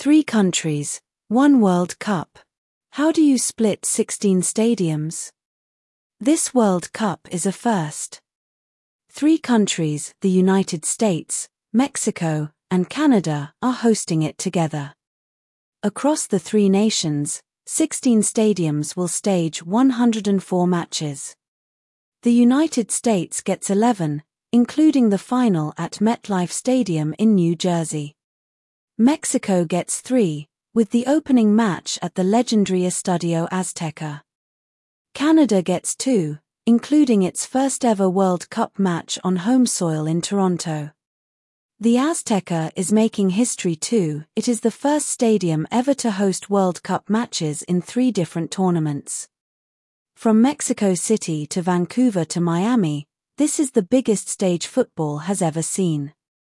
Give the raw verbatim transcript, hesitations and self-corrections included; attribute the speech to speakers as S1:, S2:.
S1: Three countries, one World Cup. How do you split sixteen stadiums? This World Cup is a first. Three countries, the United States, Mexico, and Canada, are hosting it together. Across the three nations, sixteen stadiums will stage one hundred four matches. The United States gets eleven, including the final at MetLife Stadium in New Jersey. Mexico gets three, with the opening match at the legendary Estadio Azteca. Canada gets two, including its first-ever World Cup match on home soil in Toronto. The Azteca is making history too. It is the first stadium ever to host World Cup matches in three different tournaments. From Mexico City to Vancouver to Miami, this is the biggest stage football has ever seen.